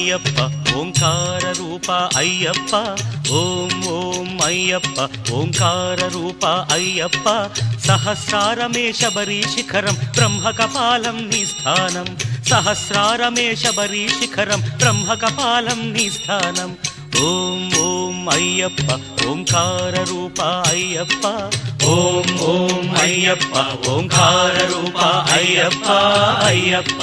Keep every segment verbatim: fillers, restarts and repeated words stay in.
అయ్యప్ప ఓంకార రూప అయ్యప్ప ఓం ఓం అయ్యప్ప ఓంకార రూప అయ్యప్ప సహస్రారమే శబరీ శిఖరం బ్రహ్మకపాలం నీ స్థానం సహస్రారమే శబరీ శిఖరం బ్రహ్మకపాలం నీ స్థానం ఓం ఓం అయ్యప్ప ఓంకార రూప అయ్యప్ప ఓం ఓం అయ్యప్ప ఓంకార రూప అయ్యప్ప అయ్యప్ప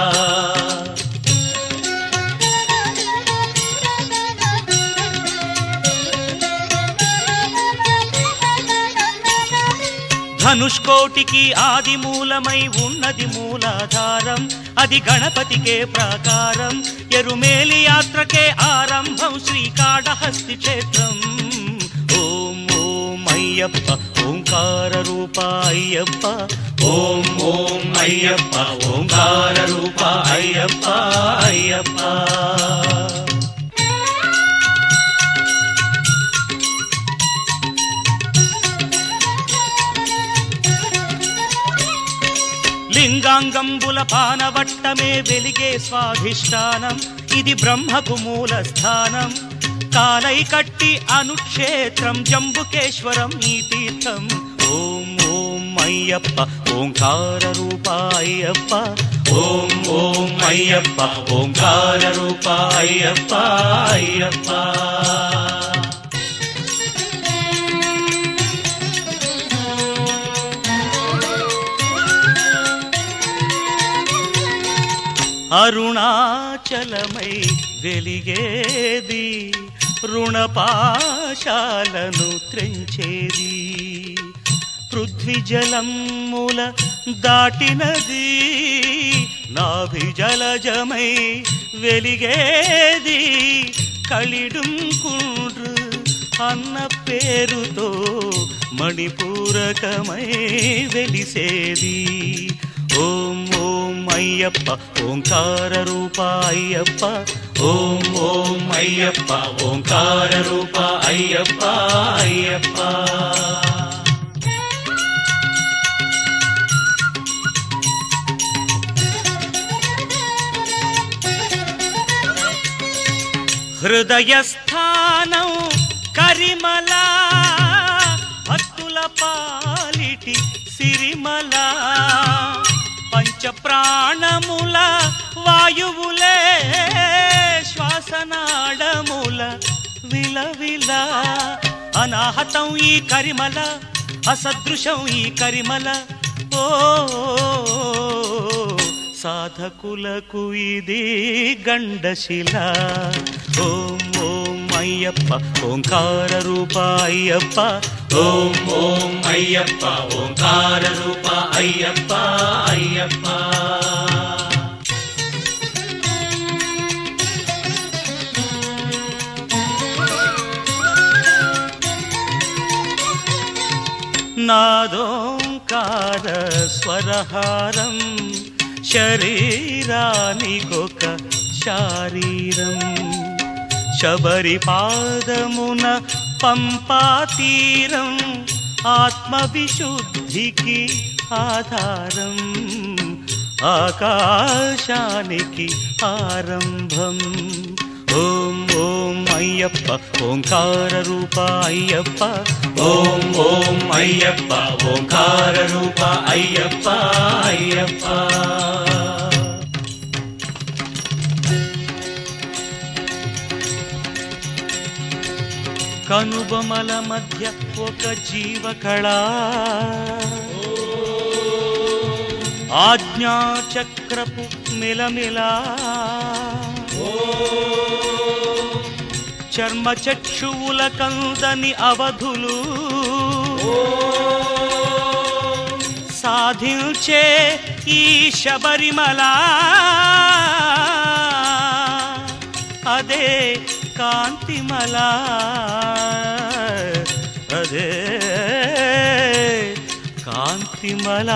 ధనుష్కోటికి ఆది మూలమై ఉన్నది మూలాధారం అది గణపతికే ప్రాకారం ఎరుమేలి యాత్రకే ఆరంభం శ్రీకాళహస్తి క్షేత్రం ఓం ఓం అయ్యప్ప ఓంకార రూప అయ్యప్ప ఓం ఓం అయ్యప్ప ఓంకార రూప అయ్యప్ప అయ్యప్ప లింగాంగంబుల పానవట్టమే వెలిగే స్వాధిష్టానం ఇది బ్రహ్మకు మూల స్థానం కాలై కట్టి అనుక్షేత్రం జంబుకేశ్వరం ఈ తీర్థం ఓం ఓం అయ్యప్ప ఓంకార రూప అయ్యప్ప ఓం ఓం అయ్యప్ప ఓంకార రూప అయ్యప్ప అయ్యప్ప అరుణాచలమై వెలిగేది రుణపాశాలను త్రెంచేది పృథ్వీజలముల దాటినది నాభిజలజమై వెలిగేది కలిడుంకుండ్రు అన్న పేరుతో మణిపూరకమై వెలిసేది ఓం ఓం అయ్యప్ప ఓంకార రూప అయ్యప్ప ఓం ఓం అయ్యప్ప ఓంకార రూప అయ్యప్ప అయ్యప్ప హృదయస్థానం కరిమల భక్తుల పాలిటి సిరిమల పంచ ప్రాణముల వాయువులే శ్వాసనాడముల విలవిల అనాహతం ఈ కరిమల అసదృశం ఈ కరిమల ఓ సాధకులకు ఇది గండశిల ఓం ఓం అయ్యప్ప ఓంకార రూప అయ్యప్ప ఓం ఓం అయ్యప్ప ఓంకార రూప అయ్యప్ప అయ్యప్ప నాదోంకార స్వరహారం శరీరానికొక శారీరం శబరి పాదమున పంపాతీరం ఆత్మవిశుద్ధికి ఆధారం ఆకాశానికి ఆరంభం ఓం ఓం అయ్యప్ప ఓంకార రూప అయ్యప్ప ఓం ఓం అయ్యప్ప ఓంకార రూప అయ్యప్ప అయ్యప్ప కనుబొమల మధ్య ఒక జీవకళ ఆజ్ఞాచక్రపు మిలమిలా చర్మ చక్షువుల కందని అవధులు సాధించే ఈ శబరిమల అదే కాంతిమల అదే కాంతిమల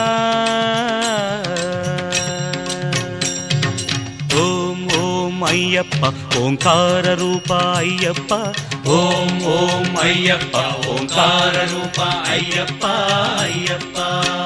ఓం ఓం అయ్యప్ప ఓంకార రూప అయ్యప్ప ఓం ఓం అయ్యప్ప ఓంకార రూప అయ్యప్ప అయ్యప్ప